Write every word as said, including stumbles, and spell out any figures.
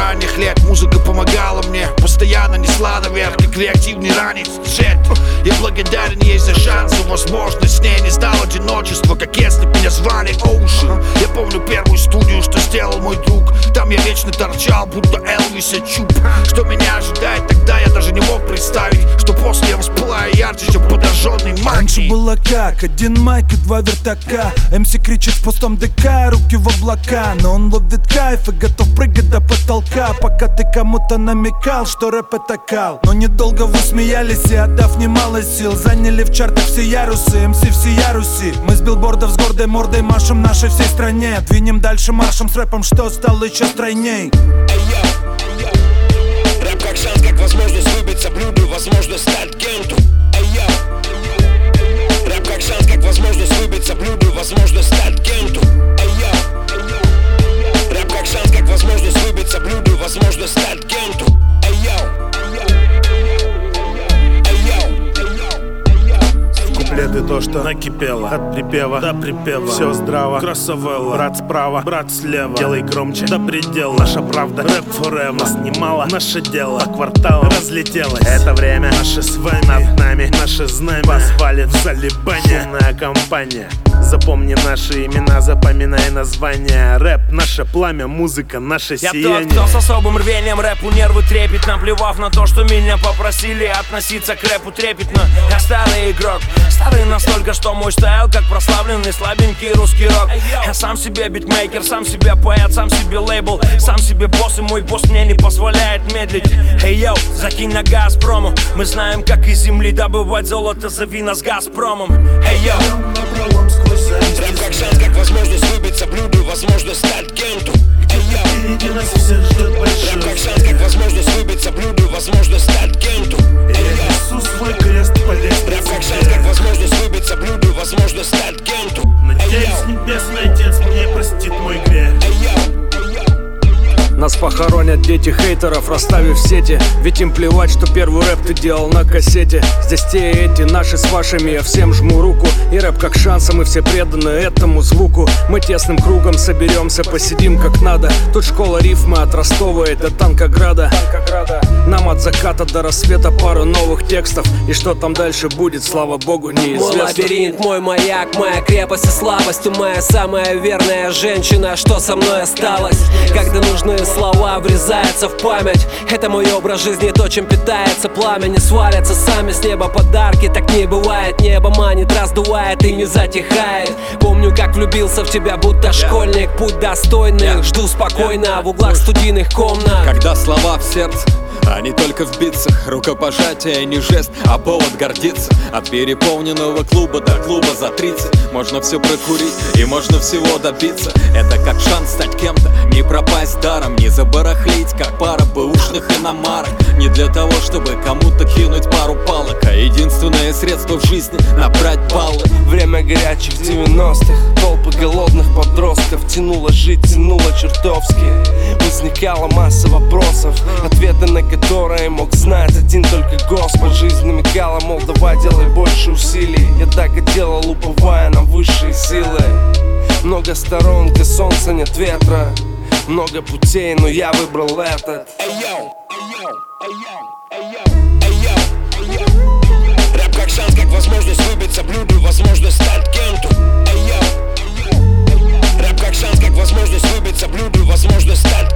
ранних лет музыка помогала мне, постоянно несла наверх, как реактивный ранец. Я благодарен ей за шанс и возможность, с ней не стал одиночество, как если бы меня звали Оушен. Я помню первую студию, что сделал мой друг. Там я вечно торчал, будто Элвиса Чуб. Что меня ожидает тогда, я даже не мог представить, что после я воспылаю ярче, чем подожженный магний. Раньше было как, один майк и два вертака. МС кричит в пустом ДК, руки в облака. Но он ловит кайф и готов прыгать до потолка. Пока ты кому-то намекал, что рэп это кал. Но недолго вы смеялись и, отдав немало сил, заняли в чартах все ярусы, МС всея Руси. Мы с билбордов с гордой мордой машем нашей всей стране. Двинем дальше маршем с рэпом, что стало еще стройней. Рэп как шанс, как возможность выбиться блюду, возможность стать кем-то. Рэп как шанс, как возможность выбиться блюду, возможность стать кем-то. Рэп как шанс, как возможность выбиться блюду, возможность стать кем-то. Куплеты то, что накипело, от припева до припева. Все здраво, кроссовелла, брат справа, брат слева. Делай громче до предела, наша правда, рэп forever. Нас немало, наше дело, по кварталам разлетелось. Это время наше с вами, над нами наше знамя. Вас валит в залибане, шумная компания. Запомни наши имена, запоминай названия. Рэп — наше пламя, музыка — наше сияние. Я тот, кто с особым рвением рэпу нервы трепет, наплевав на то, что меня попросили относиться к рэпу трепетно. Я старый игрок, старый настолько, что мой стайл как прославленный слабенький русский рок. Я сам себе битмейкер, сам себе поэт, сам себе лейбл, сам себе босс, и мой босс мне не позволяет медлить. Эй, йоу, закинь на Газпрому. Мы знаем, как из земли добывать золото, зови нас Газпромом. Эй, йоу. Рэп как шанс, как возможность выбиться блюду, возможность стать кем-то. Впереди нас всех ждет большой. Рэп как шанс, как возможность выбиться блюду, возможность стать кем-то. Я несу свой крест по лестнице. Рэп как шанс, как возможность выбиться блюду, возможность стать кем-то. Надеюсь, небесный отец мне простит мой грех. Нас похоронят дети хейтеров, расставив сети. Ведь им плевать, что первый рэп ты делал на кассете. Здесь те и эти, наши с вашими, я всем жму руку. И рэп как шанс, мы все преданы этому звуку. Мы тесным кругом соберемся, посидим как надо. Тут школа рифмы от Ростова и до Танкограда. Нам от заката до рассвета пару новых текстов. И что там дальше будет, слава богу, неизвестно. Мой лабиринт, мой маяк, моя крепость и слабость. Ты моя самая верная женщина, что со мной осталось. Когда нужны слова врезаются в память. Это мой образ жизни, то, чем питается пламя. Не свалятся сами с неба подарки. Так не бывает, небо манит, раздувает и не затихает. Помню, как влюбился в тебя, будто школьник. Путь достойный, жду спокойно в углах студийных комнат. Когда слова в сердце, а не только в битцах. Рукопожатие не жест, а повод гордиться. От переполненного клуба до клуба за тридцать. Можно все прокурить и можно всего добиться. Это как шанс стать кем-то, не пропасть даром, не забарахлить, как пара бэушных иномарок. Не для того, чтобы кому-то кинуть пару палок, а единственное средство в жизни — набрать баллы. Время горячих девяностых, толпы голодных подростков. Тянуло жить, тянуло чертовски. Возникала масса вопросов, ответы на которые мог знать один только Господь. Жизнь намекала, мол, давай делай больше усилий. Я так и делал, уповая на высшие силы. Много сторон, где солнца нет ветра. Много путей, но я выбрал этот. Рэп как шанс, как возможность выбиться блюду, возможность стать кем-то. Рэп как шанс, как возможность выбиться блюду, возможность стать